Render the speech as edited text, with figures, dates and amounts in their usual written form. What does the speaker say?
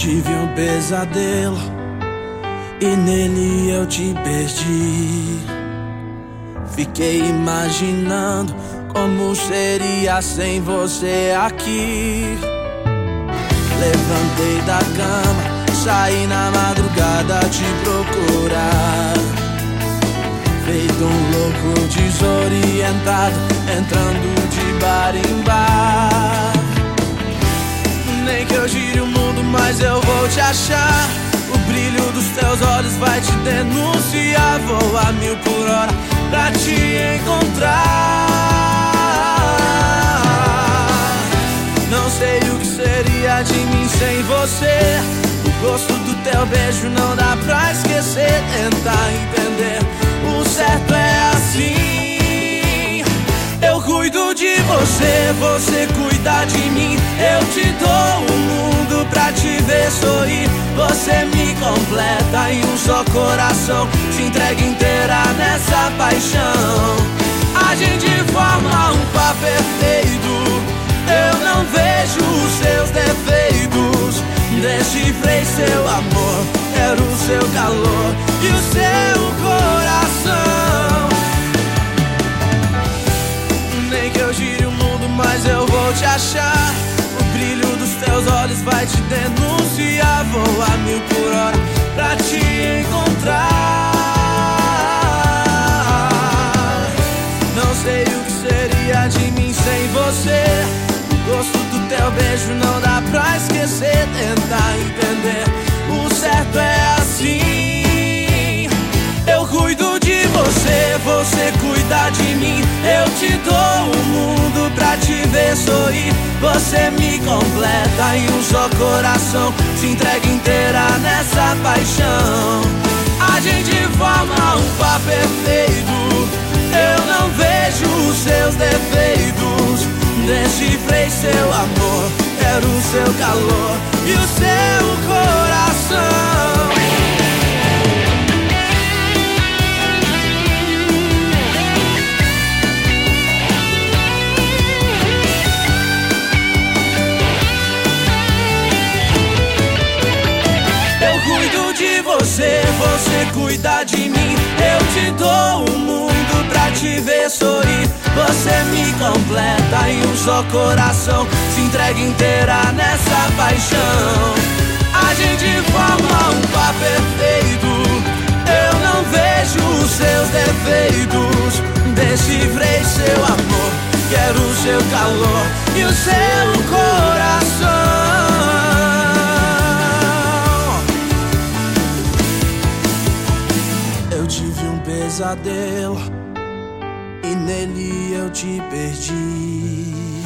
tive um pesadelo e nele eu te perdi. Fiquei imaginando como seria sem você aqui. Levantei da cama, saí na madrugada te procurar. Feito um louco desorientado, entrando de bar em bar. Nem que eu gire o mundo, mas eu vou te achar. O brilho dos teus olhos vai te denunciar. Vou a 1000 por hora pra te encontrar. Não sei o que seria de mim sem você. O gosto do teu beijo não dá pra esquecer. Tentar entender, o certo é assim. Eu cuido de você, você cuida de mim. Eu te dou o mundo pra te ver sorrir. Você me completa em um só coração. Se entrega inteira nessa paixão. A gente forma um par perfeito. Eu não vejo os seus defeitos. Decifrei seu amor, quero o seu calor e o seu coração. Nem que eu gire o mundo, mas eu vou te achar. O brilho dos teus olhos vai te denunciar. Vou a 1000 por hora pra te encontrar. Não sei o que seria de mim sem você. O gosto do teu beijo não dá pra esquecer. Tentar entender, o certo é assim. Eu cuido de você, você cuida de mim. Eu te dou o mundo pra te ver sorrir. Você me completa em um só coração. Se entrega inteira nessa paixão. A gente forma um par perfeito. Eu não vejo os seus defeitos. Decifrei seu amor, quero o seu calor e o seu coração. Eu cuido de você, você cuida de mim. Eu te dou o mundo pra te ver sorrir. Você me completa em um só coração. Se entrega inteira nessa paixão. A gente forma um par perfeito. Eu não vejo os seus defeitos. Decifrei seu amor, quero o seu calor e o seu coração. Eu tive um pesadelo e nele eu te perdi.